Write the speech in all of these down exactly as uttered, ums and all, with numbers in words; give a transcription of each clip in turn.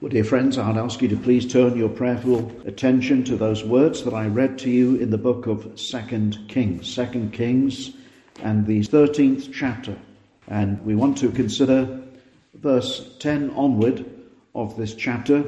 Well, dear friends, I'd ask you to please turn your prayerful attention to those words that I read to you in the book of Second Kings. Second Kings and the thirteenth chapter. And we want to consider verse ten onward of this chapter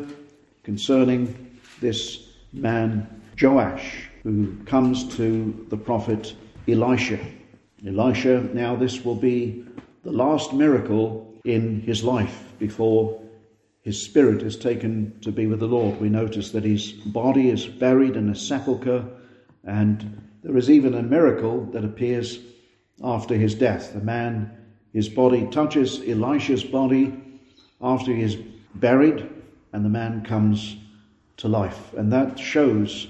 concerning this man Joash, who comes to the prophet Elisha. Elisha, now this will be the last miracle in his life before his spirit is taken to be with the Lord. We notice that his body is buried in a sepulchre, and there is even a miracle that appears after his death. The man, his body touches Elisha's body after he is buried, and the man comes to life. And that shows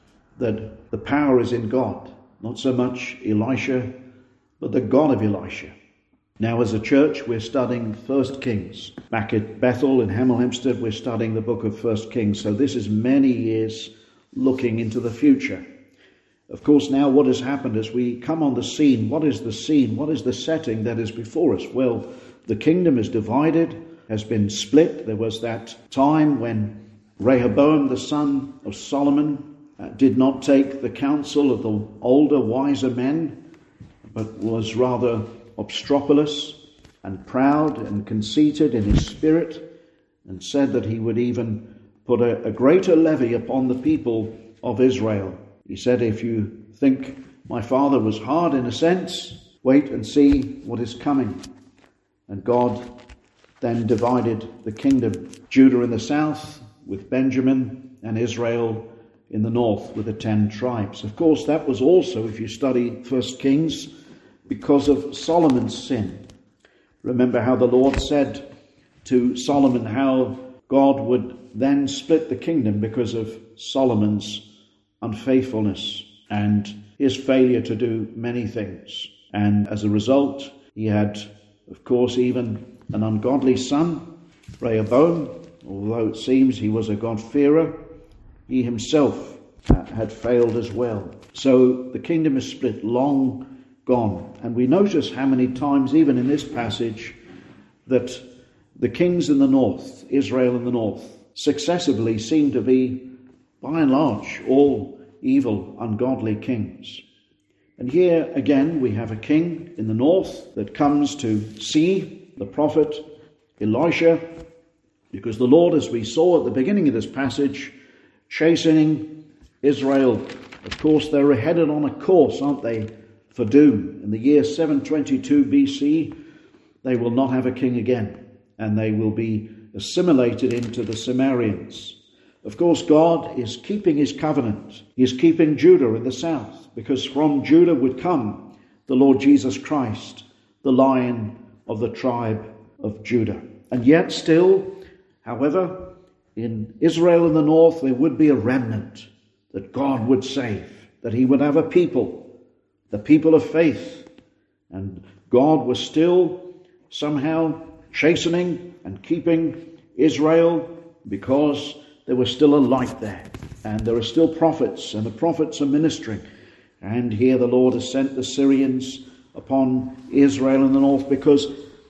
that the power is in God, not so much Elisha, but the God of Elisha. Now, as a church, we're studying First Kings. Back at Bethel in Hemel Hempstead, we're studying the book of First Kings. So this is many years looking into the future. Of course, now what has happened as we come on the scene? What is the scene? What is the setting that is before us? Well, the kingdom is divided, has been split. There was that time when Rehoboam, the son of Solomon, uh, did not take the counsel of the older, wiser men, but was rather obstropolous and proud and conceited in his spirit, and said that he would even put a, a greater levy upon the people of Israel. He said, if you think my father was hard in a sense, wait and see what is coming. And God then divided the kingdom, Judah in the south with Benjamin, and Israel in the north with the ten tribes. Of course, that was also, if you study First Kings, because of Solomon's sin. Remember how the Lord said to Solomon how God would then split the kingdom because of Solomon's unfaithfulness and his failure to do many things. And as a result, he had, of course, even an ungodly son, Rehoboam. Although it seems he was a God-fearer, he himself had failed as well. So the kingdom is split, long gone. And we notice how many times, even in this passage, that the kings in the north, Israel in the north, successively seem to be, by and large, all evil, ungodly kings. And here again we have a king in the north that comes to see the prophet Elisha, because the Lord, as we saw at the beginning of this passage, chastening Israel. Of course, they're headed on a course, aren't they, for doom. In the year seven twenty-two B C, they will not have a king again, and they will be assimilated into the Sumerians. Of course, God is keeping his covenant. He is keeping Judah in the south, because from Judah would come the Lord Jesus Christ, the Lion of the tribe of Judah. And yet still, however, in Israel in the north, there would be a remnant that God would save, that he would have a people, the people of faith. And God was still somehow chastening and keeping Israel because there was still a light there, and there are still prophets, and the prophets are ministering. And here the Lord has sent the Syrians upon Israel in the north because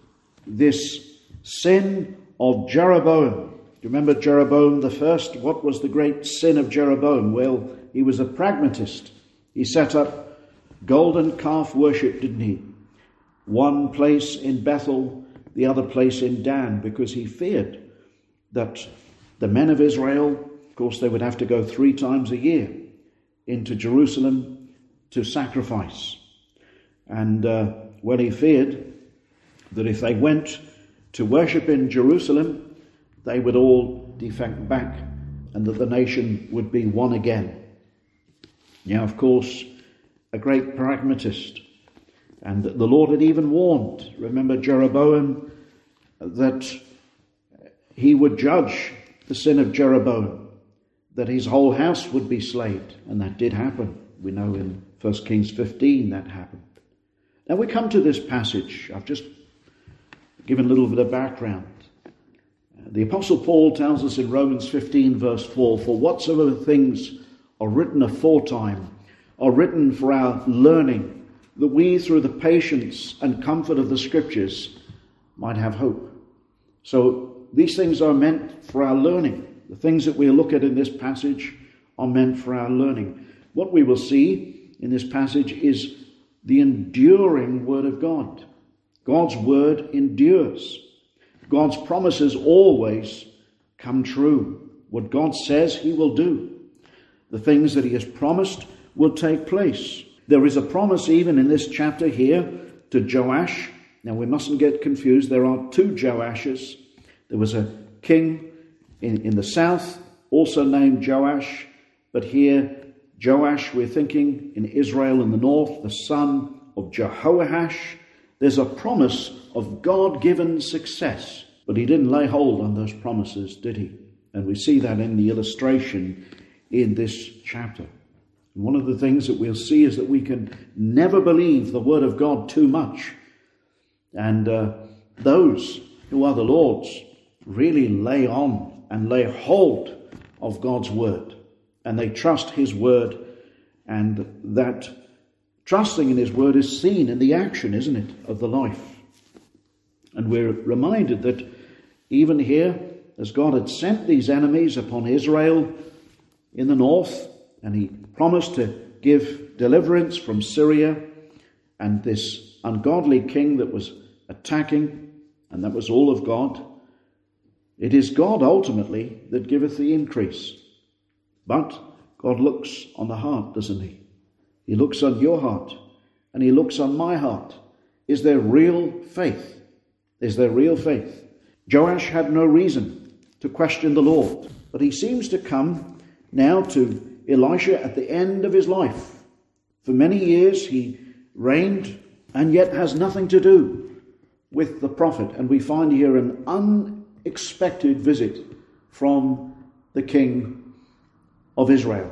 this sin of Jeroboam. Do you remember Jeroboam the first? What was the great sin of Jeroboam? Well, he was a pragmatist. He set up golden calf worship, didn't he? One place in Bethel, the other place in Dan, because he feared that the men of Israel, of course, they would have to go three times a year into Jerusalem to sacrifice. And, uh, well, he feared that if they went to worship in Jerusalem, they would all defect back and that the nation would be one again. Now, of course, a great pragmatist. And the Lord had even warned, remember Jeroboam, that he would judge the sin of Jeroboam, that his whole house would be slaved. And that did happen. We know in First Kings fifteen that happened. Now we come to this passage. I've just given a little bit of background. The Apostle Paul tells us in Romans fifteen verse four, for whatsoever things are written aforetime are written for our learning, that we through the patience and comfort of the Scriptures might have hope. So these things are meant for our learning. The things that we'll look at in this passage are meant for our learning. What we will see in this passage is the enduring word of God. God's word endures. God's promises always come true. What God says he will do. The things that he has promised will take place. There is a promise even in this chapter here to Joash. Now we mustn't get confused. There are two Joashes. There was a king in, in the south, also named Joash. But here, Joash, we're thinking in Israel in the north, the son of Jehoash. There's a promise of God-given success. But he didn't lay hold on those promises, did he? And we see that in the illustration in this chapter. One of the things that we'll see is that we can never believe the word of God too much. And uh, those who are the Lord's really lay on and lay hold of God's word. And they trust his word. And that trusting in his word is seen in the action, isn't it, of the life. And we're reminded that even here, as God had sent these enemies upon Israel in the north, and he promised to give deliverance from Syria and this ungodly king that was attacking, and that was all of God. It is God ultimately that giveth the increase. But God looks on the heart, doesn't he? He looks on your heart, and he looks on my heart. Is there real faith? Is there real faith? Joash had no reason to question the Lord, but he seems to come now to Elisha at the end of his life. For many years he reigned and yet has nothing to do with the prophet. And we find here an unexpected visit from the king of Israel,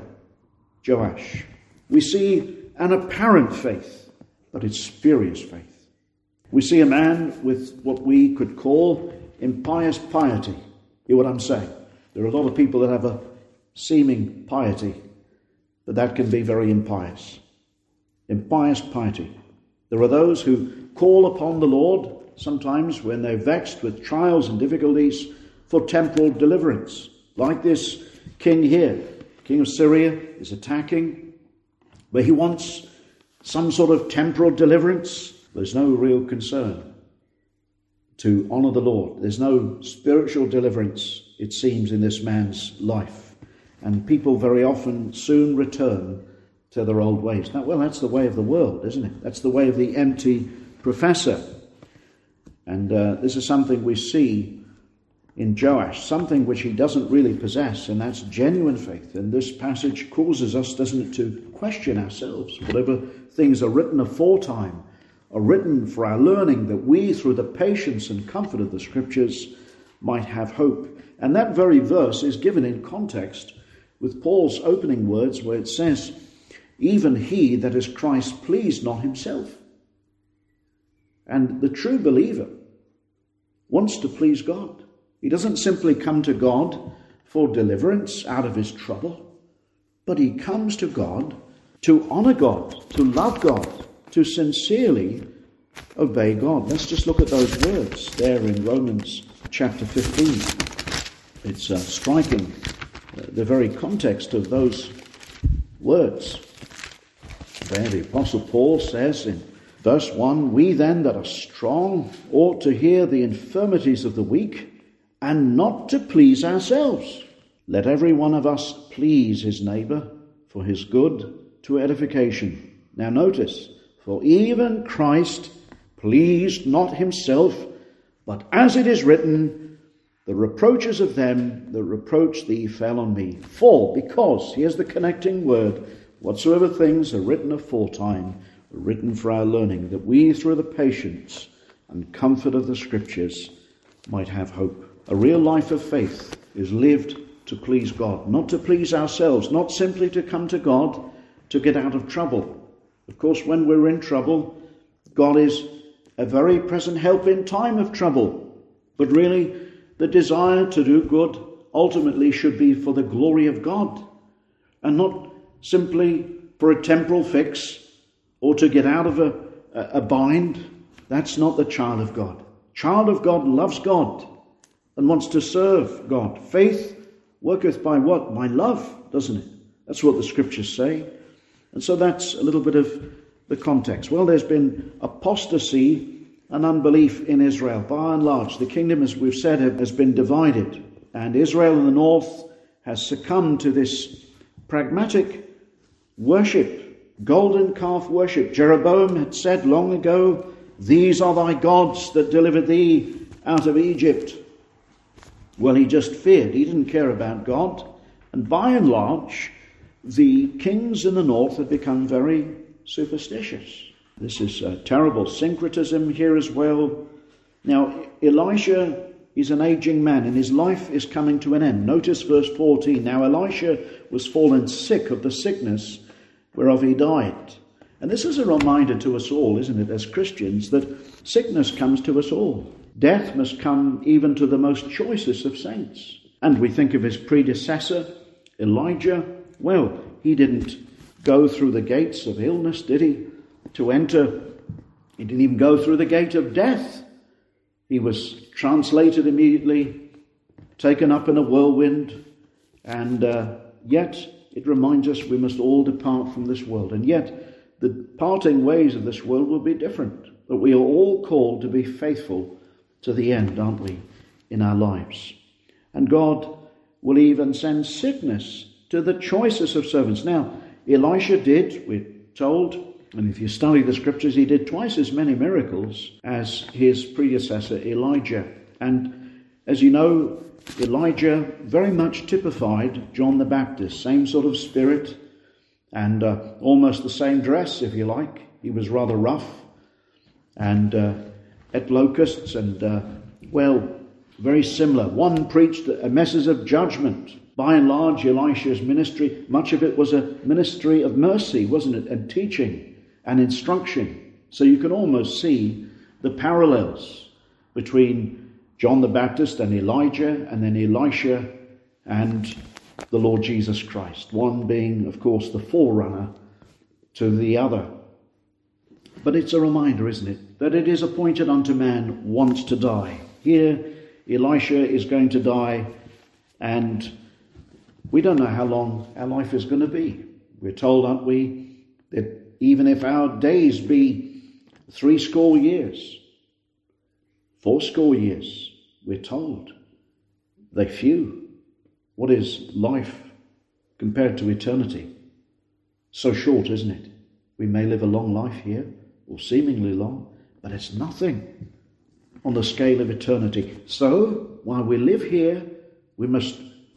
Joash. We see an apparent faith, but it's spurious faith. We see a man with what we could call impious piety. Hear what I'm saying? There are a lot of people that have a seeming piety, but that can be very impious. Impious piety. There are those who call upon the Lord sometimes when they're vexed with trials and difficulties for temporal deliverance. Like this king here. King of Syria is attacking, but he wants some sort of temporal deliverance. There's no real concern to honour the Lord. There's no spiritual deliverance, it seems, in this man's life. And people very often soon return to their old ways. Now, well, that's the way of the world, isn't it? That's the way of the empty professor. And uh, this is something we see in Joash, something which he doesn't really possess, and that's genuine faith. And this passage causes us, doesn't it, to question ourselves. Whatever things are written aforetime are written for our learning, that we, through the patience and comfort of the Scriptures, might have hope. And that very verse is given in context with Paul's opening words, where it says, even he that is Christ pleased not himself. And the true believer wants to please God. He doesn't simply come to God for deliverance out of his trouble, but he comes to God to honour God, to love God, to sincerely obey God. Let's just look at those words there in Romans chapter fifteen. It's uh, striking, uh, the very context of those words. There the Apostle Paul says in verse one, we then that are strong ought to hear the infirmities of the weak, and not to please ourselves. Let every one of us please his neighbour for his good to edification. Now notice, for even Christ pleased not himself, but as it is written, the reproaches of them that reproach thee fell on me. For, because, here's the connecting word, whatsoever things are written aforetime are written for our learning, that we through the patience and comfort of the Scriptures might have hope. A real life of faith is lived to please God, not to please ourselves, not simply to come to God to get out of trouble. Of course, when we're in trouble, God is a very present help in time of trouble. But really, the desire to do good ultimately should be for the glory of God, and not simply for a temporal fix or to get out of a, a bind. That's not the child of God. Child of God loves God and wants to serve God. Faith worketh by what? By love, doesn't it? That's what the scriptures say. And so that's a little bit of the context. Well, there's been apostasy and unbelief in Israel. By and large, the kingdom, as we've said, has been divided. And Israel in the north has succumbed to this pragmatic worship, golden calf worship. Jeroboam had said long ago, "These are thy gods that delivered thee out of Egypt." Well, he just feared. He didn't care about God. And by and large, the kings in the north had become very superstitious. This is a terrible syncretism here as well. Now, Elisha is an aging man, and his life is coming to an end. Notice verse fourteen. Now Elisha was fallen sick of the sickness whereof he died. And this is a reminder to us all, isn't it, as Christians, that sickness comes to us all. Death must come even to the most choicest of saints. And we think of his predecessor, Elijah. Well, he didn't go through the gates of illness, did he? To enter, he didn't even go through the gate of death. He was translated immediately, taken up in a whirlwind, and uh, yet it reminds us we must all depart from this world. And yet the parting ways of this world will be different. But we are all called to be faithful to the end, aren't we, in our lives? And God will even send sickness to the choicest of servants. Now, Elisha did, we're told, and if you study the scriptures, he did twice as many miracles as his predecessor Elijah. And as you know, Elijah very much typified John the Baptist. Same sort of spirit and uh, almost the same dress, if you like. He was rather rough and uh, ate locusts and, uh, well, very similar. One preached a message of judgment. By and large, Elisha's ministry, much of it was a ministry of mercy, wasn't it? And teaching and instruction. So you can almost see the parallels between John the Baptist and Elijah, and then Elisha and the Lord Jesus Christ. One being, of course, the forerunner to the other. But it's a reminder, isn't it, that it is appointed unto man once to die. Here, Elisha is going to die, and we don't know how long our life is going to be. We're told, aren't we, that even if our days be three score years, four score years, we're told, they're few. What is life compared to eternity? So short, isn't it? We may live a long life here, or seemingly long, but it's nothing on the scale of eternity. So, while we live here, we must,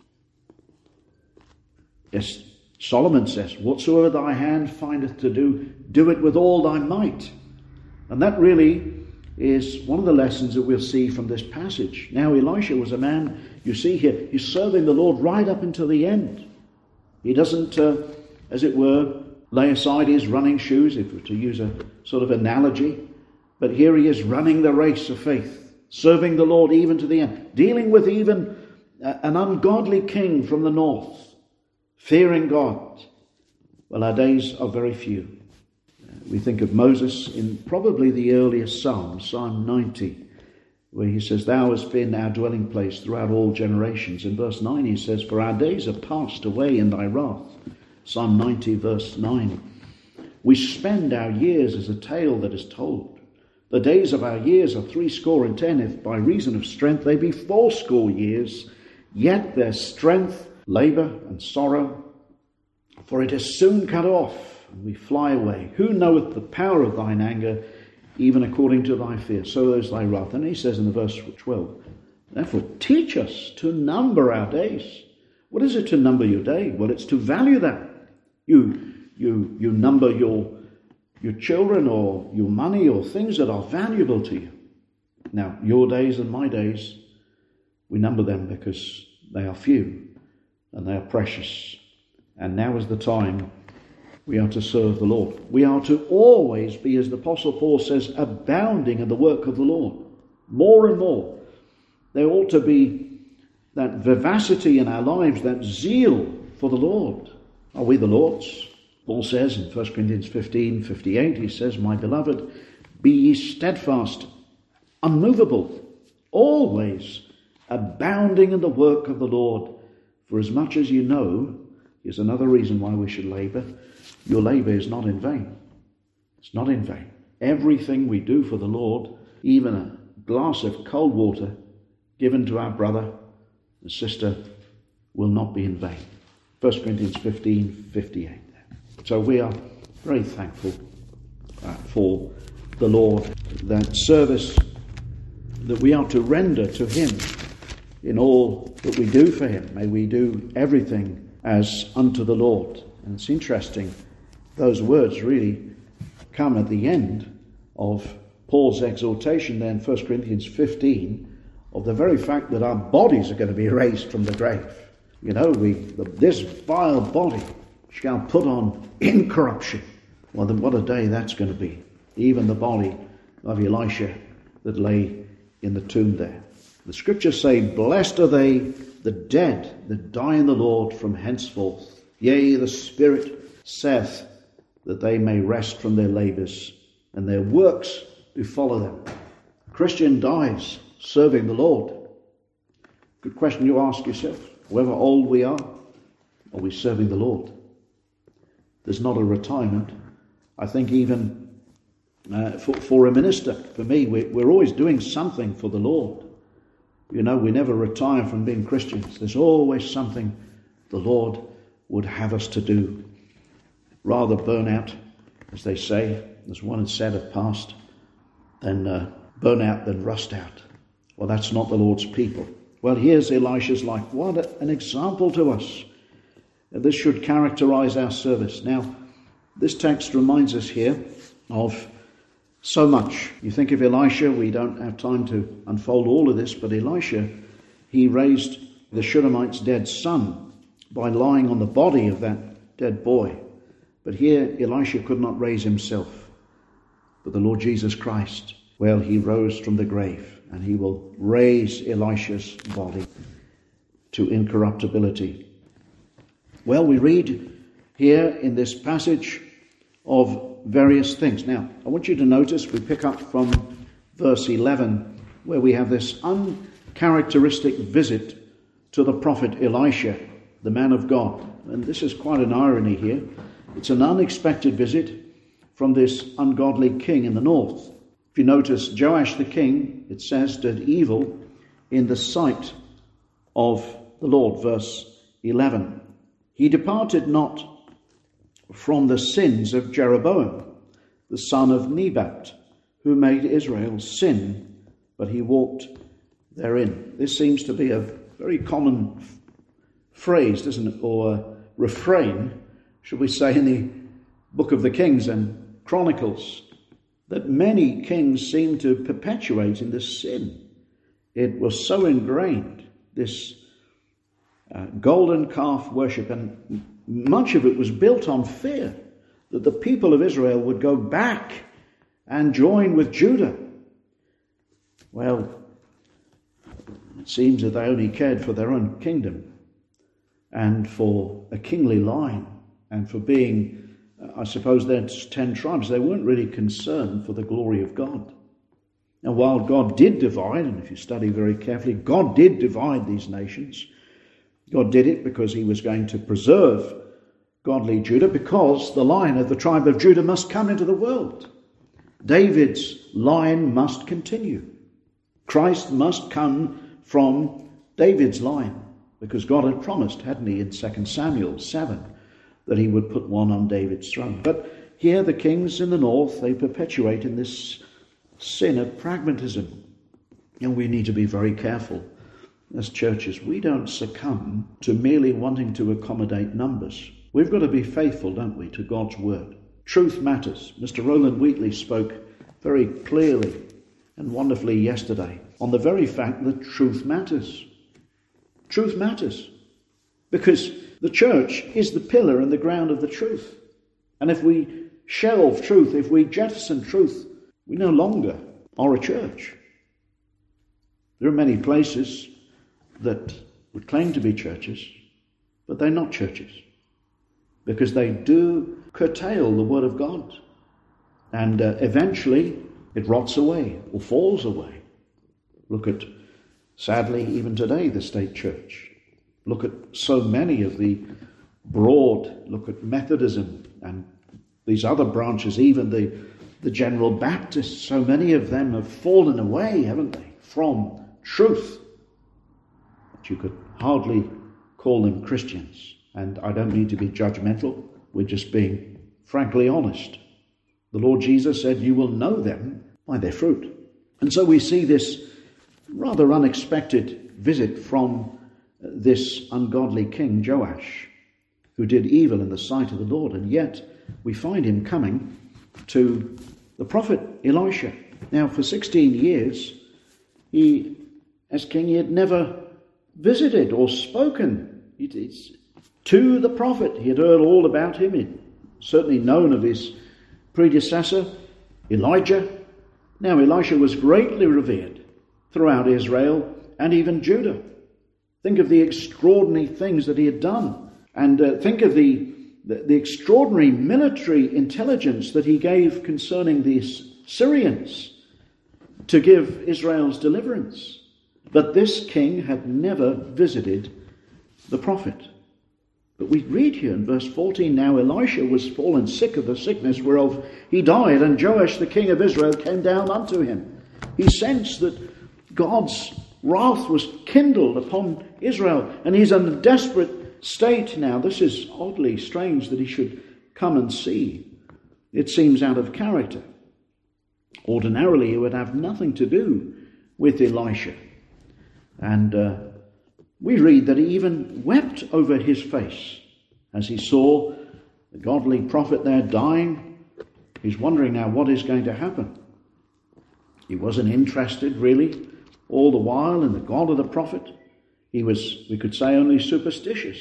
yes, Solomon says, whatsoever thy hand findeth to do, do it with all thy might. And that really is one of the lessons that we'll see from this passage. Now, Elisha was a man, you see here, he's serving the Lord right up until the end. He doesn't, uh, as it were, lay aside his running shoes, if we're to use a sort of analogy. But here he is running the race of faith, serving the Lord even to the end, dealing with even an ungodly king from the north, fearing God. Well, our days are very few. We think of Moses in probably the earliest Psalm, Psalm ninety, where he says, thou hast been our dwelling place throughout all generations. In verse nine he says, for our days are passed away in thy wrath. Psalm ninety, verse nine. We spend our years as a tale that is told. The days of our years are threescore and ten, if by reason of strength they be fourscore years, yet their strength, labour and sorrow, for it is soon cut off, and we fly away. Who knoweth the power of thine anger, even according to thy fear? So is thy wrath. And he says in the verse twelve, therefore teach us to number our days. What is it to number your day? Well, it's to value that. You you you number your your children or your money or things that are valuable to you. Now, your days and my days, we number them because they are few and they are precious. And now is the time we are to serve the Lord. We are to always be, as the Apostle Paul says, abounding in the work of the Lord. More and more. There ought to be that vivacity in our lives, that zeal for the Lord. Are we the Lord's? Paul says in First Corinthians fifteen fifty-eight, he says, my beloved, be ye steadfast, unmovable, always abounding in the work of the Lord. For as much as you know, here's another reason why we should labour, your labour is not in vain. It's not in vain. Everything we do for the Lord, even a glass of cold water given to our brother and sister, will not be in vain. First Corinthians fifteen fifty-eight. So we are very thankful uh, for the Lord, that service that we are to render to him in all that we do for him. May we do everything as unto the Lord. And it's interesting, those words really come at the end of Paul's exhortation there in First Corinthians fifteen of the very fact that our bodies are going to be raised from the grave. You know, we this vile body shall put on incorruption. Well, then what a day that's going to be. Even the body of Elisha that lay in the tomb there. The scriptures say, blessed are they, the dead that die in the Lord from henceforth. Yea, the Spirit saith that they may rest from their labours, and their works do follow them. A Christian dies serving the Lord. Good question you ask yourself. However old we are, are we serving the Lord? There's not a retirement. I think even uh, for, for a minister, for me, we, we're always doing something for the Lord. You know, we never retire from being Christians. There's always something the Lord would have us to do. Rather burn out, as they say, as one had said of past, than uh, burn out than rust out. Well, that's not the Lord's people. Well, here's Elisha's life. What a, an example to us. This should characterize our service. Now, this text reminds us here of so much. You think of Elisha, we don't have time to unfold all of this, but Elisha, he raised the Shunammite's dead son by lying on the body of that dead boy. But here, Elisha could not raise himself. But the Lord Jesus Christ, well, he rose from the grave, and he will raise Elisha's body to incorruptibility. Well, we read here in this passage of various things. Now, I want you to notice we pick up from verse eleven, where we have this uncharacteristic visit to the prophet Elisha, the man of God. And this is quite an irony here. It's an unexpected visit from this ungodly king in the north. If you notice, Joash the king, it says, did evil in the sight of the Lord, verse eleven. He departed not from the sins of Jeroboam, the son of Nebat, who made Israel sin, but he walked therein. This seems to be a very common f- phrase, doesn't it, or refrain, should we say, in the book of the Kings and Chronicles, that many kings seem to perpetuate in this sin. It was so ingrained, this uh, golden calf worship, and much of it was built on fear that the people of Israel would go back and join with Judah. Well, it seems that they only cared for their own kingdom and for a kingly line and for being, I suppose, there's ten tribes. They weren't really concerned for the glory of God. Now, while God did divide, and if you study very carefully, God did divide these nations. God did it because he was going to preserve godly Judah, because the line of the tribe of Judah must come into the world. David's line must continue. Christ must come from David's line, because God had promised, hadn't he, in Second Samuel seven, that he would put one on David's throne. But here the kings in the north, they perpetuate in this sin of pragmatism. And we need to be very careful as churches. We don't succumb to merely wanting to accommodate numbers. We've got to be faithful, don't we, to God's word. Truth matters. Mister Roland Wheatley spoke very clearly and wonderfully yesterday on the very fact that truth matters. Truth matters. Because the church is the pillar and the ground of the truth. And if we shelve truth, if we jettison truth, we no longer are a church. There are many places that would claim to be churches, but they're not churches, because they do curtail the word of God. And uh, eventually it rots away or falls away. Look at Sadly, even today, the state church. Look at so many of the broad, look at Methodism and these other branches, even the, the General Baptists, so many of them have fallen away, haven't they, from truth. But you could hardly call them Christians. And I don't mean to be judgmental, we're just being frankly honest. The Lord Jesus said, you will know them by their fruit. And so we see this rather unexpected visit from this ungodly king, Joash, who did evil in the sight of the Lord. And yet we find him coming to the prophet Elisha. Now, for sixteen years, he, as king, he had never visited or spoken to the prophet. He had heard all about him. He'd certainly known of his predecessor, Elijah. Now, Elisha was greatly revered throughout Israel and even Judah. Think of the extraordinary things that he had done. And uh, think of the, the, the extraordinary military intelligence that he gave concerning the Syrians to give Israel's deliverance. But this king had never visited the prophet. But we read here in verse fourteen, now Elisha was fallen sick of the sickness whereof he died, and Joash the king of Israel came down unto him. He sensed that God's wrath was kindled upon Israel, and he's in a desperate state now. This is oddly strange that he should come and see. It seems out of character. Ordinarily, he would have nothing to do with Elisha. And uh, we read that he even wept over his face as he saw the godly prophet there dying. He's wondering now what is going to happen. He wasn't interested really all the while in the God of the prophet. He was, we could say, only superstitious.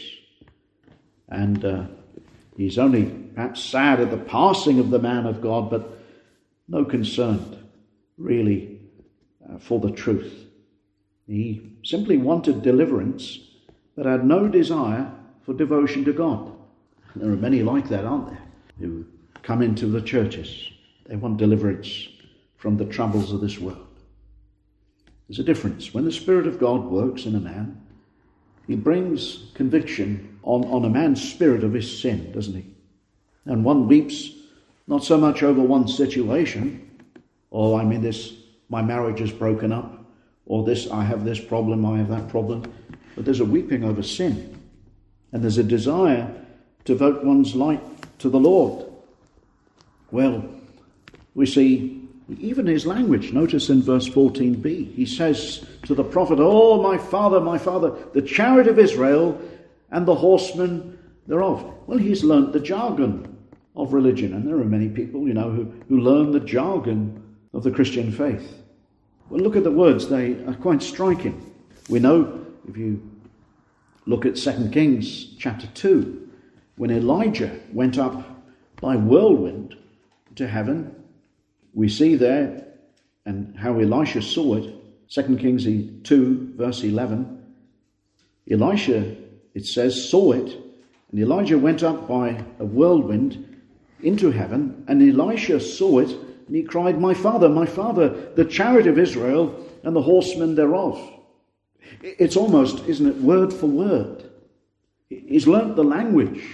And uh, he's only perhaps sad at the passing of the man of God, but no concern really uh, for the truth. He simply wanted deliverance, but had no desire for devotion to God. And there are many like that, aren't there, who come into the churches. They want deliverance from the troubles of this world. There's a difference. When the Spirit of God works in a man, he brings conviction on, on a man's spirit of his sin, doesn't he? And one weeps not so much over one situation, oh, I'm in this, my marriage is broken up, or this, I have this problem, I have that problem. But there's a weeping over sin. And there's a desire to devote one's life to the Lord. Well, we see even his language. Notice in verse fourteen b, he says to the prophet, oh, my father, my father, the chariot of Israel and the horsemen thereof. Well, he's learnt the jargon of religion. And there are many people, you know, who, who learn the jargon of the Christian faith. Well, look at the words. They are quite striking. We know, if you look at Second Kings chapter two, when Elijah went up by whirlwind to heaven, we see there, and how Elisha saw it, Second Kings two, verse eleven. Elisha, it says, saw it, and Elijah went up by a whirlwind into heaven, and Elisha saw it, and he cried, my father, my father, the chariot of Israel and the horsemen thereof. It's almost, isn't it, word for word. He's learnt the language.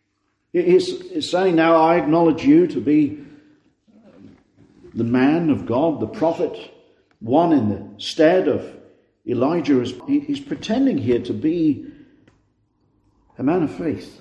He's saying, now I acknowledge you to be the man of God, the prophet, one in the stead of Elijah. He's pretending here to be a man of faith.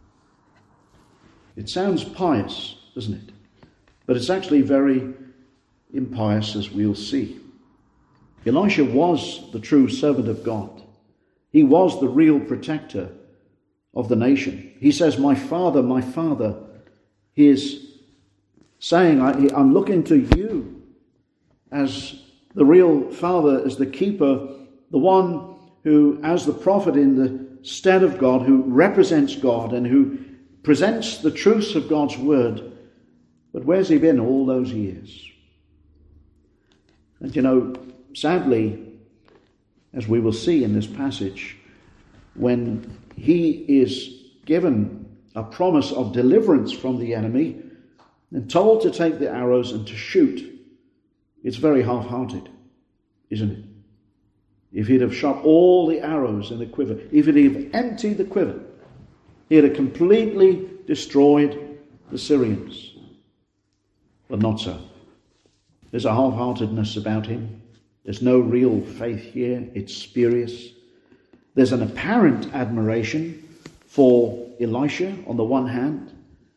It sounds pious, doesn't it? But it's actually very impious, as we'll see. Elisha was the true servant of God. He was the real protector of the nation. He says, my father, my father. He is saying, I'm looking to you as the real father, as the keeper, the one who, as the prophet in the stead of God, who represents God and who presents the truths of God's word. But where's he been all those years? And you know, sadly, as we will see in this passage, when he is given a promise of deliverance from the enemy and told to take the arrows and to shoot, it's very half-hearted, isn't it? if he'd have shot all the arrows in the quiver, if he'd have emptied the quiver, he'd have completely destroyed the Syrians. But not so. There's a half-heartedness about him. There's no real faith here. It's spurious. There's an apparent admiration for Elisha on the one hand,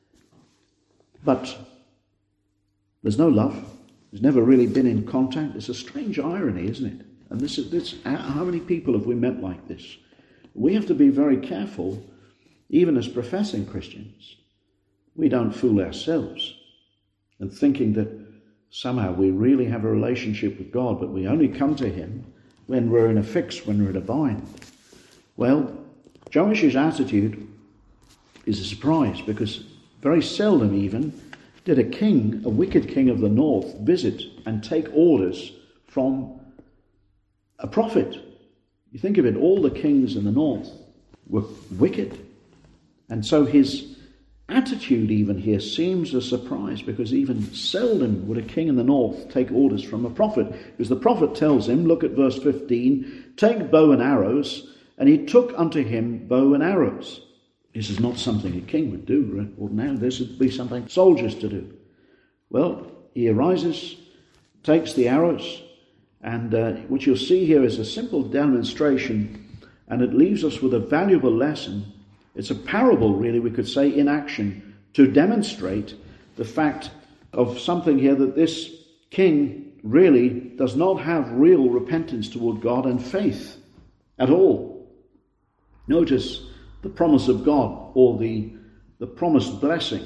but there's no love. There's never really been in contact. It's a strange irony, isn't it? And this is this. How many people have we met like this? We have to be very careful, even as professing Christians. We don't fool ourselves and thinking that somehow we really have a relationship with God, but we only come to him when we're in a fix, when we're in a bind. Well, Joash's attitude is a surprise, because very seldom even did a king, a wicked king of the north, visit and take orders from a prophet. You think of it, all the kings in the north were wicked. And so his attitude even here seems a surprise, because even seldom would a king in the north take orders from a prophet. Because the prophet tells him, look at verse fifteen, take bow and arrows, and he took unto him bow and arrows. This is not something a king would do. Ordinarily, this would be something soldiers to do. Well, he arises, takes the arrows, and uh, what you'll see here is a simple demonstration, and it leaves us with a valuable lesson. It's a parable, really, we could say, in action, to demonstrate the fact of something here, that this king really does not have real repentance toward God and faith at all. Notice the promise of God, or the, the promised blessing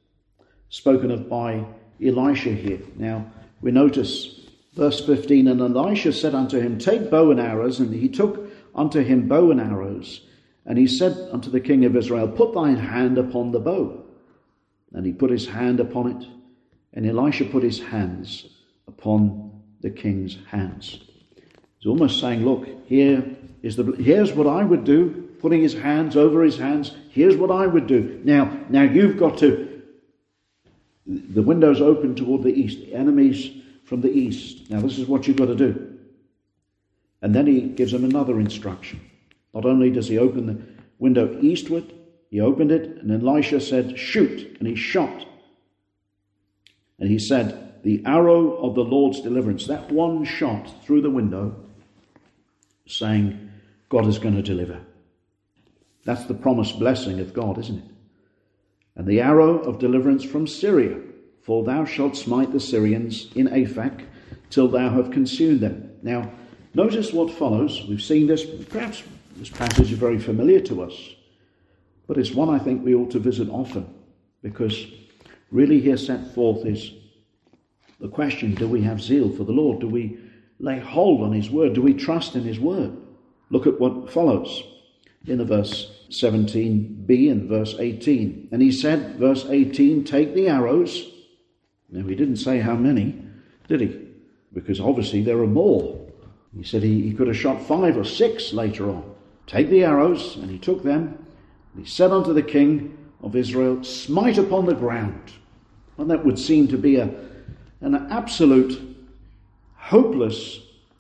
spoken of by Elisha here. Now, we notice verse fifteen, and Elisha said unto him, take bow and arrows, and he took unto him bow and arrows. And he said unto the king of Israel, put thine hand upon the bow. And he put his hand upon it, and Elisha put his hands upon the king's hands. He's almost saying, look, here is the here's what I would do, putting his hands over his hands. Here's what I would do. Now, now you've got to, the window's open toward the east, the enemies from the east. Now this is what you've got to do. And then he gives him another instruction. Not only does he open the window eastward, he opened it, and Elisha said, shoot, and he shot. And he said, the arrow of the Lord's deliverance, that one shot through the window, saying, God is going to deliver. That's the promised blessing of God, isn't it? And the arrow of deliverance from Syria, for thou shalt smite the Syrians in Aphek, till thou have consumed them. Now, notice what follows. We've seen this, perhaps this passage is very familiar to us, but it's one I think we ought to visit often, because really here set forth is the question, do we have zeal for the Lord? Do we lay hold on his word? Do we trust in his word? Look at what follows in the verse seventeen b and verse eighteen. And he said, verse eighteen, take the arrows. Now he didn't say how many, did he? Because obviously there are more. He said he, he could have shot five or six later on. Take the arrows, and he took them, and he said unto the king of Israel, smite upon the ground. And that would seem to be a, an absolute hopeless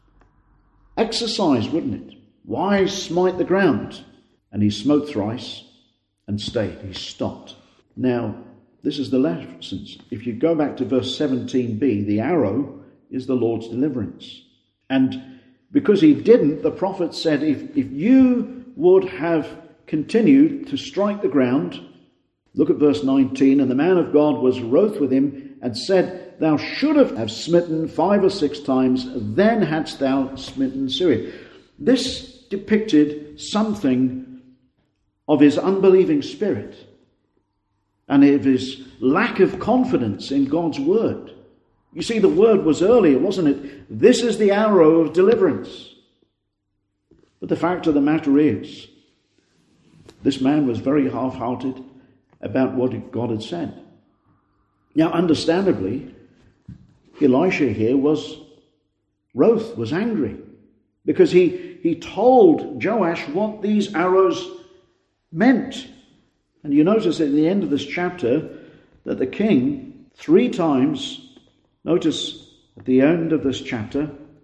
exercise, wouldn't it? Why smite the ground? And he smote thrice and stayed. He stopped. Now, this is the lessons. If you go back to verse seventeen b, the arrow is the Lord's deliverance. And because he didn't, the prophet said, if, if you would have continued to strike the ground, look at verse nineteen, and the man of God was wroth with him and said, thou shouldst have smitten five or six times, then hadst thou smitten Syria. This depicted something of his unbelieving spirit and of his lack of confidence in God's word. You see, the word was earlier, wasn't it? This is the arrow of deliverance. But the fact of the matter is, this man was very half-hearted about what God had said. Now, understandably, Elisha here was wroth, was angry, because he, he told Joash what these arrows meant. And you notice at the end of this chapter that the king, three times, notice at the end of this chapter,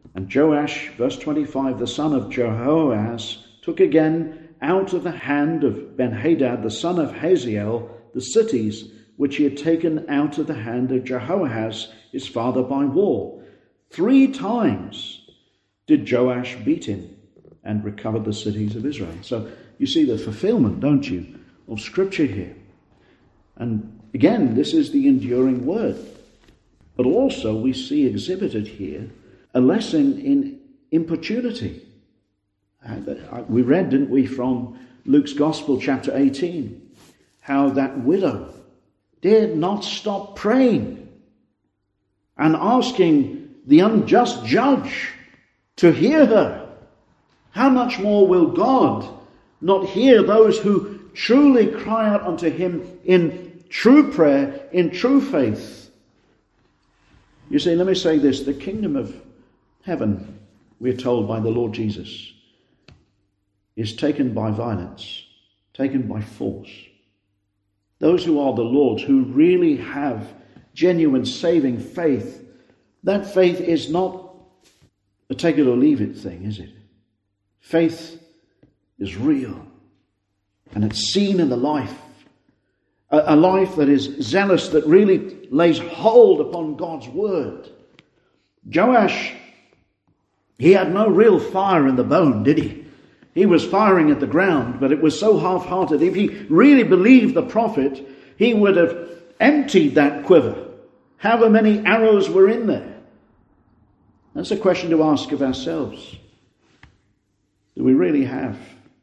And Joash, verse twenty-five, the son of Jehoahaz, took again out of the hand of Ben-Hadad, the son of Hazael, the cities which he had taken out of the hand of Jehoahaz, his father, by war. Three times did Joash beat him and recovered the cities of Israel. So you see the fulfillment, don't you, of Scripture here. And again, this is the enduring word. But also we see exhibited here a lesson in importunity. Uh, we read, didn't we, from Luke's Gospel, chapter eighteen, how that widow did not stop praying and asking the unjust judge to hear her. How much more will God not hear those who truly cry out unto him in true prayer, in true faith? You see, let me say this, the kingdom of heaven, we're told by the Lord Jesus, is taken by violence, taken by force. Those who are the Lord's, who really have genuine saving faith, that faith is not a take it or leave it thing, is it? Faith is real, and it's seen in the life. A, a life that is zealous, that really lays hold upon God's word. Joash, he had no real fire in the bone, did he? He was firing at the ground, but it was so half-hearted. If he really believed the prophet, he would have emptied that quiver. However many arrows were in there. That's a question to ask of ourselves. Do we really have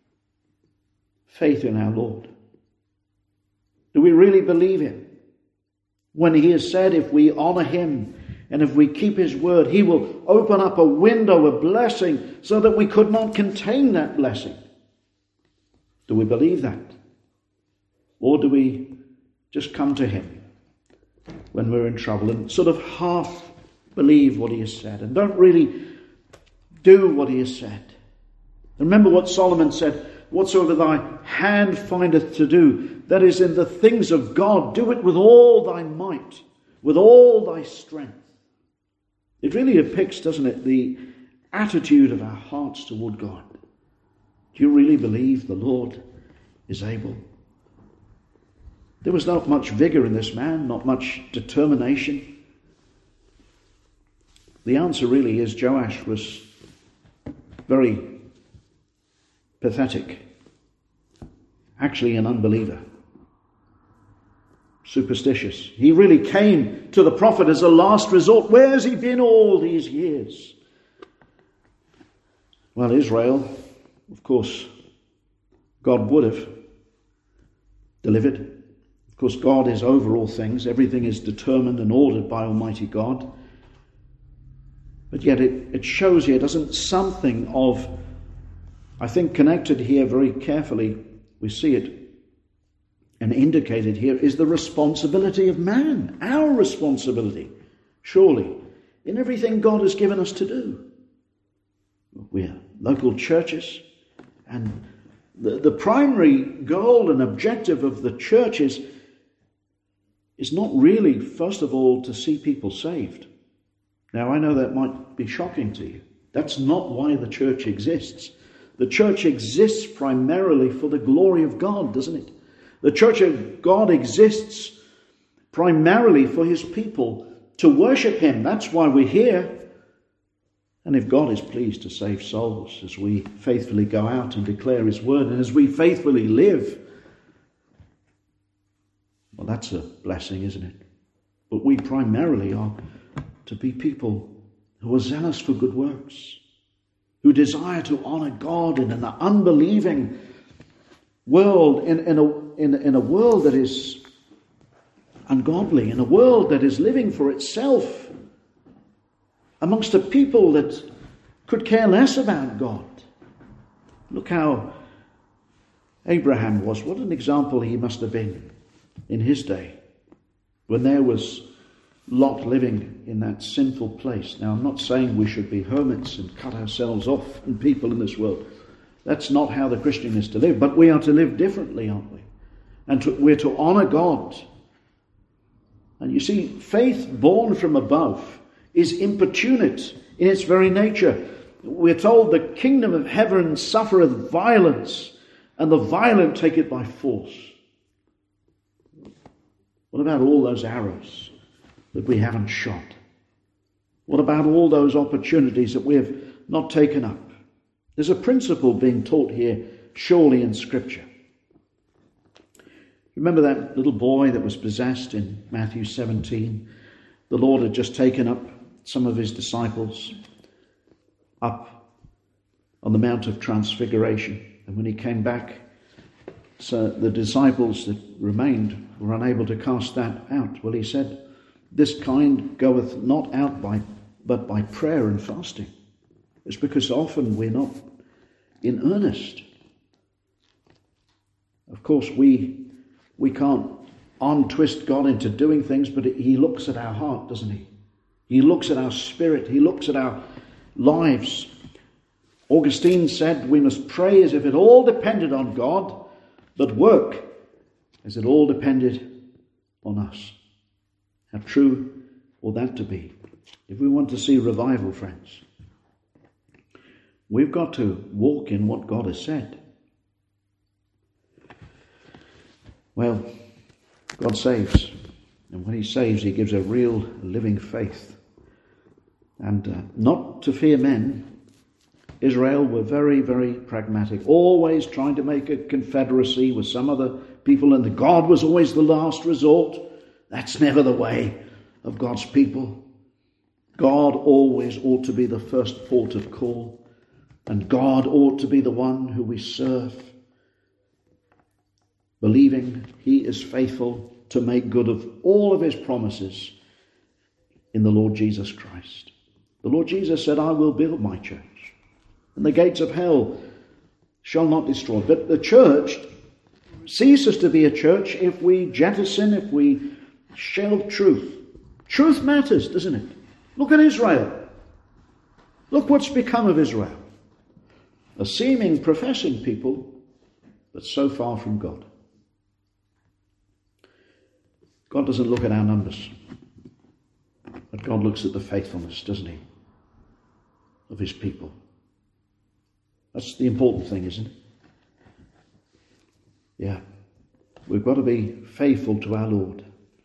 faith in our Lord? Do we really believe him? When he has said, if we honor him and if we keep his word, he will open up a window of blessing so that we could not contain that blessing. Do we believe that? Or do we just come to him when we're in trouble and sort of half believe what he has said and don't really do what he has said? Remember what Solomon said, whatsoever thy hand findeth to do, that is in the things of God, do it with all thy might, with all thy strength. It really depicts, doesn't it, the attitude of our hearts toward God. Do you really believe the Lord is able? There was not much vigor in this man, not much determination. The answer really is Joash was very pathetic. Actually an unbeliever. Superstitious. He really came to the prophet as a last resort. Where has he been all these years? Well, Israel, of course, God would have delivered. Of course, God is over all things. Everything is determined and ordered by Almighty God. But yet it, it shows here, doesn't something of, I think connected here very carefully, we see it, and indicated here is the responsibility of man, our responsibility, surely, in everything God has given us to do. We're local churches, and the, the primary goal and objective of the church is, is not really, first of all, to see people saved. Now, I know that might be shocking to you. That's not why the church exists. The church exists primarily for the glory of God, doesn't it? The church of God exists primarily for his people to worship him. That's why we're here. And if God is pleased to save souls as we faithfully go out and declare his word and as we faithfully live, well, that's a blessing, isn't it? But we primarily are to be people who are zealous for good works, who desire to honor God in an unbelieving world, in, in, a, in, in a world that is ungodly, in a world that is living for itself, amongst a people that could care less about God. Look how Abraham was. What an example he must have been in his day, when there was Lot living in that sinful place. Now, I'm not saying we should be hermits and cut ourselves off from people in this world. That's not how the Christian is to live. But we are to live differently, aren't we? And to, we're to honor God. And you see, faith born from above is importunate in its very nature. We're told the kingdom of heaven suffereth violence, and the violent take it by force. What about all those arrows that we haven't shot? What about all those opportunities that we have not taken up? There's a principle being taught here, surely in Scripture. Remember that little boy that was possessed in Matthew seventeen? The Lord had just taken up some of his disciples up on the Mount of Transfiguration. And when he came back, so the disciples that remained were unable to cast that out. Well, he said, this kind goeth not out by but by prayer and fasting. It's because often we're not in earnest. Of course, we we can't untwist God into doing things, but he looks at our heart, doesn't he? He looks at our spirit. He looks at our lives. Augustine said we must pray as if it all depended on God, but work as it all depended on us. How true ought that to be? If we want to see revival, friends, we've got to walk in what God has said. Well, God saves. And when he saves, he gives a real living faith. And uh, not to fear men, Israel were very, very pragmatic, always trying to make a confederacy with some other people, and the God was always the last resort. That's never the way of God's people. God always ought to be the first port of call, and God ought to be the one who we serve, believing he is faithful to make good of all of his promises in the Lord Jesus Christ. The Lord Jesus said, I will build my church, and the gates of hell shall not destroy. But the church ceases to be a church if we jettison, if we shelve truth. Truth matters, doesn't it? Look at Israel. Look what's become of Israel. A seeming, professing people, but so far from God. God doesn't look at our numbers, but God looks at the faithfulness, doesn't he, of his people. That's the important thing, isn't it? Yeah. We've got to be faithful to our Lord.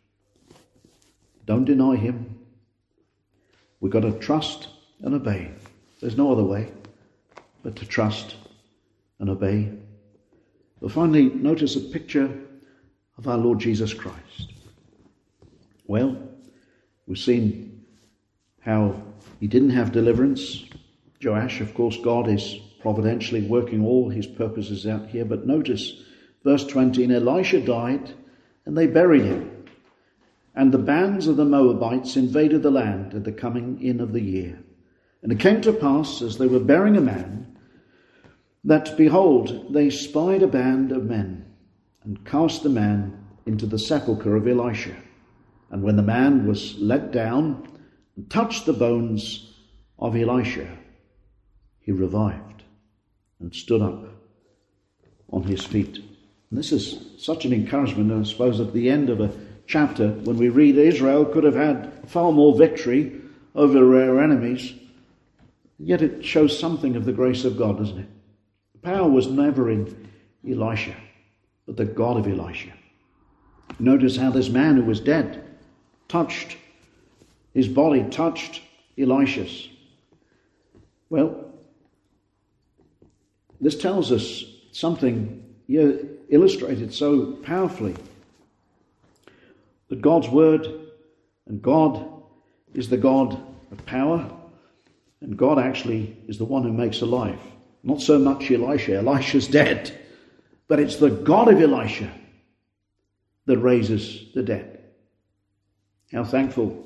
Don't deny him. We've got to trust and obey. There's no other way but to trust and obey. But finally, notice a picture of our Lord Jesus Christ. Well, we've seen how he didn't have deliverance. Joash, of course, God is providentially working all his purposes out here. But notice verse twenty, and Elisha died, and they buried him. And the bands of the Moabites invaded the land at the coming in of the year. And it came to pass, as they were burying a man, that, behold, they spied a band of men, and cast the man into the sepulchre of Elisha. And when the man was let down and touched the bones of Elisha, he revived and stood up on his feet. And this is such an encouragement, I suppose, at the end of a chapter when we read Israel could have had far more victory over their enemies, yet it shows something of the grace of God, doesn't it? The power was never in Elisha, but the God of Elisha. Notice how this man who was dead touched, his body touched Elisha's. Well, this tells us something here illustrated so powerfully, that God's word, and God is the God of power, and God actually is the one who makes alive. Not so much Elisha. Elisha's dead, but it's the God of Elisha that raises the dead. How thankful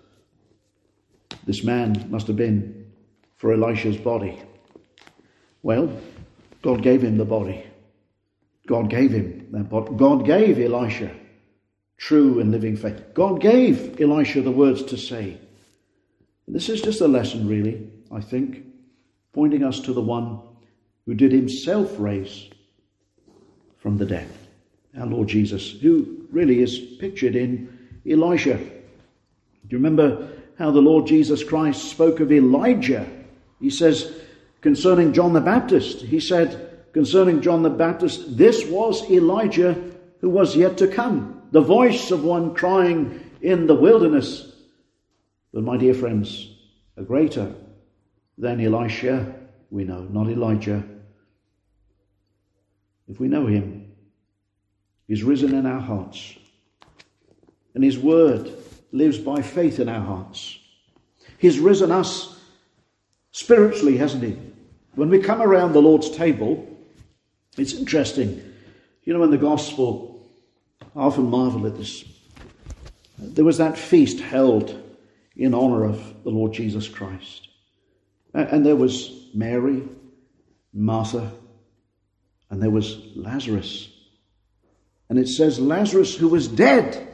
this man must have been for Elisha's body. Well, God gave him the body. God gave him that body. God gave Elisha true and living faith. God gave Elisha the words to say. This is just a lesson, really, I think, pointing us to the one who did himself raise from the dead, our Lord Jesus, who really is pictured in Elisha. Do you remember how the Lord Jesus Christ spoke of Elijah. He says concerning John the Baptist, he said concerning John the Baptist, this was Elijah who was yet to come, the voice of one crying in the wilderness. But my dear friends, a greater than Elisha we know, not Elijah. If we know him, he's risen in our hearts, and his word lives by faith in our hearts. He's risen us spiritually, hasn't he? When we come around the Lord's table, it's interesting. You know, in the gospel, I often marvel at this. There was that feast held in honor of the Lord Jesus Christ. And there was Mary, Martha, and there was Lazarus. And it says Lazarus who was dead.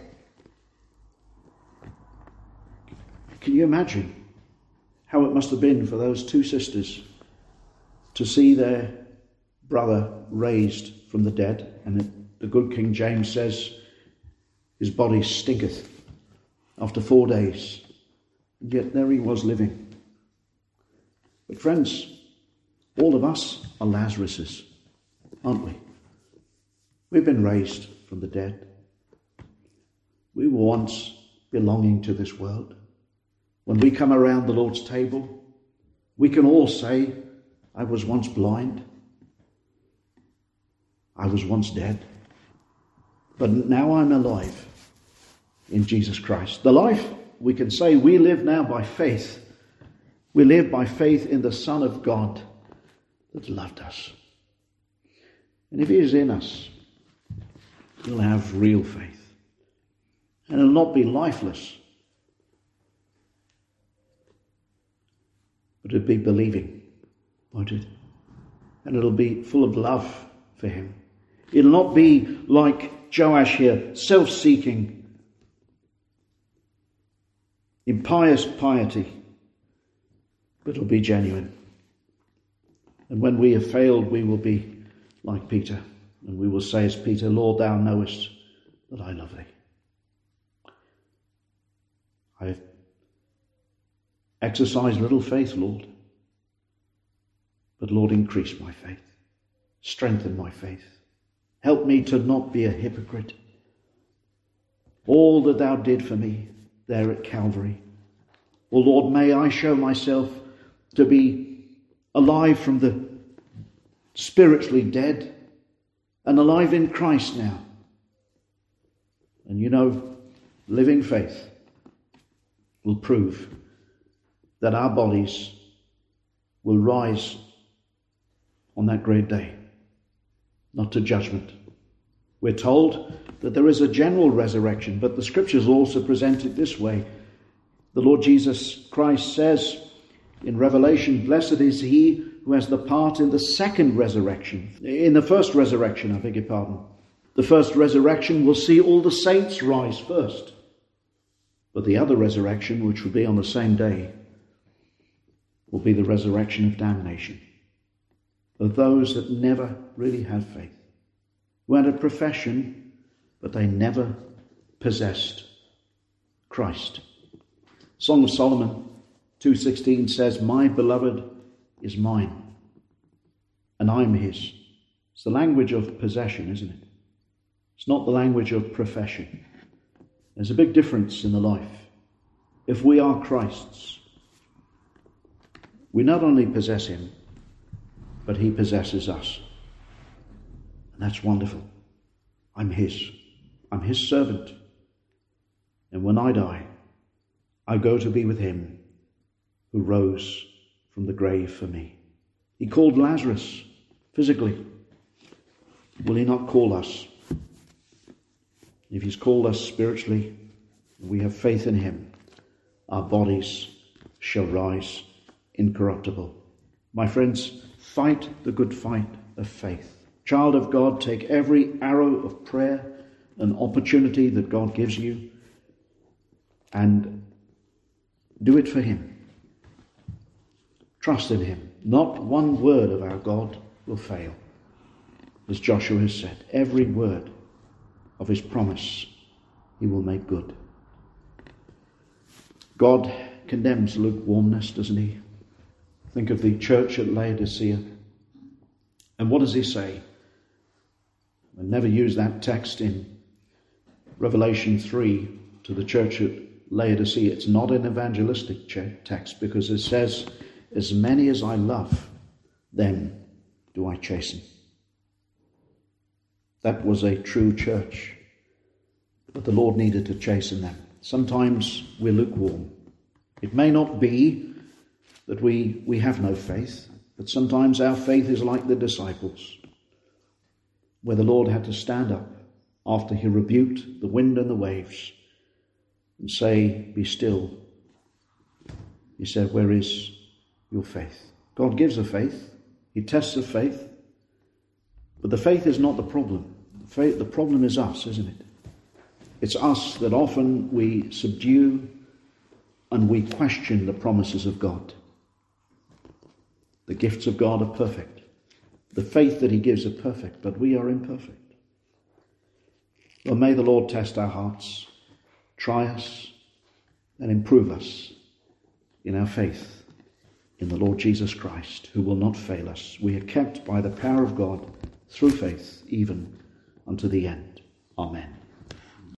Can you imagine how it must have been for those two sisters to see their brother raised from the dead? And it, the good King James says, his body stinketh after four days. And yet there he was living. But friends, all of us are Lazaruses, aren't we? We've been raised from the dead. We were once belonging to this world. When we come around the Lord's table, we can all say, I was once blind. I was once dead. But now I'm alive in Jesus Christ. The life, we can say, we live now by faith. We live by faith in the Son of God that loved us. And if he is in us, we'll have real faith. And it'll not be lifeless, but it'll be believing, won't it? And it'll be full of love for him. It'll not be like Joash here, self-seeking, impious piety, but it'll be genuine. And when we have failed, we will be like Peter, and we will say as Peter, Lord, thou knowest that I love thee. I have exercised little faith, Lord, but Lord, increase my faith, strengthen my faith. Help me to not be a hypocrite. All that thou did for me there at Calvary. Oh Lord, may I show myself to be alive from the spiritually dead and alive in Christ now. And you know, living faith will prove that our bodies will rise on that great day, not to judgment. We're told that there is a general resurrection, but the scriptures also present it this way. The Lord Jesus Christ says in Revelation, blessed is he who has the part in the second resurrection. In the first resurrection, I beg your pardon. The first resurrection will see all the saints rise first. But the other resurrection, which will be on the same day, will be the resurrection of damnation, of those that never really had faith, who had a profession, but they never possessed Christ. Song of Solomon two sixteen says, my beloved is mine, and I'm his. It's the language of possession, isn't it? It's not the language of profession. There's a big difference in the life. If we are Christ's, we not only possess him, but he possesses us. And that's wonderful. I'm his. I'm his servant. And when I die, I go to be with him who rose from the grave for me. He called Lazarus physically. Will he not call us? If he's called us spiritually, we have faith in him, our bodies shall rise incorruptible. My friends, fight the good fight of faith. Child of God, take every arrow of prayer and opportunity that God gives you and do it for him. Trust in him. Not one word of our God will fail. As Joshua has said, every word of his promise he will make good. God condemns lukewarmness, doesn't he? Think of the church at Laodicea. And what does he say? I never use that text in Revelation three to the church at Laodicea. It's not an evangelistic text because it says, as many as I love, them do I chasten. That was a true church, but the Lord needed to chasten them. Sometimes we're lukewarm. It may not be that we, we have no faith, but sometimes our faith is like the disciples, where the Lord had to stand up after he rebuked the wind and the waves and say, be still. He said, where is your faith? God gives a faith. He tests the faith. But the faith is not the problem. The, faith, the problem is us, isn't it? It's us that often we subdue and we question the promises of God. The gifts of God are perfect. The faith that he gives are perfect, but we are imperfect. Well, may the Lord test our hearts, try us, and improve us in our faith in the Lord Jesus Christ, who will not fail us. We are kept by the power of God through faith, even unto the end. Amen.